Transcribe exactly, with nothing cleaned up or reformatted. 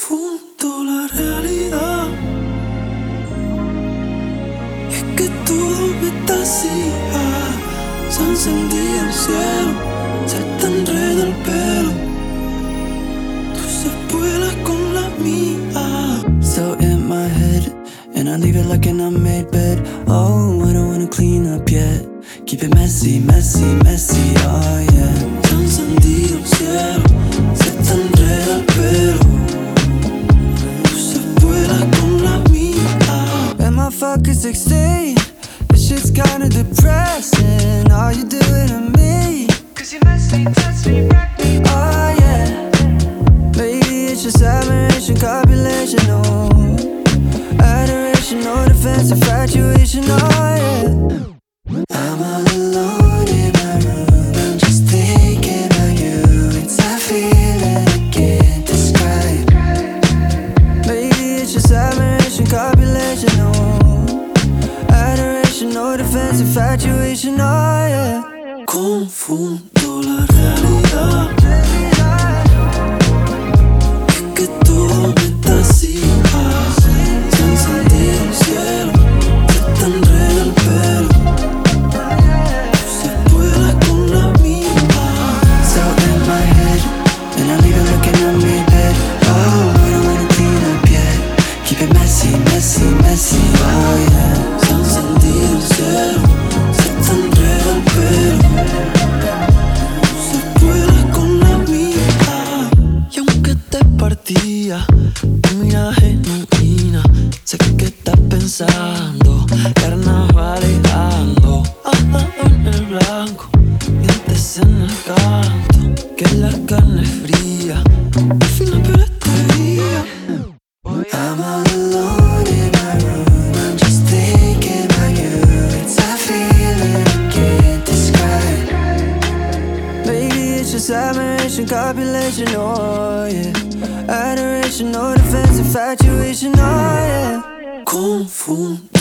Confundo la realidad. Es que todo me está así. Se ha encendido el cielo, se te enreda el pelo. Tú se vuelas con la mía. So in my head, and I leave it like an unmade bed. Oh, I don't wanna clean up yet. Keep it messy, messy, messy, oh yeah. Se ha encendido el cielo, se te enreda el pelo. Tú se vuelas con la mía. And my fuck is sixteen. This shit's kinda depressing. All you doing to me, Cause you messy, touch me, rock me. oh yeah. Maybe it's just admiration, copulation, oh. Adoration, no defense, infatuation, oh yeah. I'm all alone in my room, I'm just thinking about you. It's a feeling I can't describe. Maybe it's just admiration, copulation, oh. Adoration, no defense, infatuation, oh yeah. Confundo la realidad. Es que todo me está así. Se ha encendido el cielo, se te enreda el pelo. Tú se vuelas con la mía. So in my head, and I leave it looking at me bed. Oh, I don't wanna clean up yet. Keep it messy, messy, messy, oh yeah. Se ha encendido el cielo, se te enreda el pelo. Tú se vuelas con la mía. Y aunque te partía, tu mirada genuina. Sé que estás pensando, carnaval ando. Ajá, en el blanco, dientes en el canto. Que la carne es fría, al final pero este día. I'm all alone in my room, I'm just thinking about you. It's a feeling I can't describe. Maybe it's just admiration, copulation, oh yeah. Adoration, no defense, infatuation, oh yeah. Confundo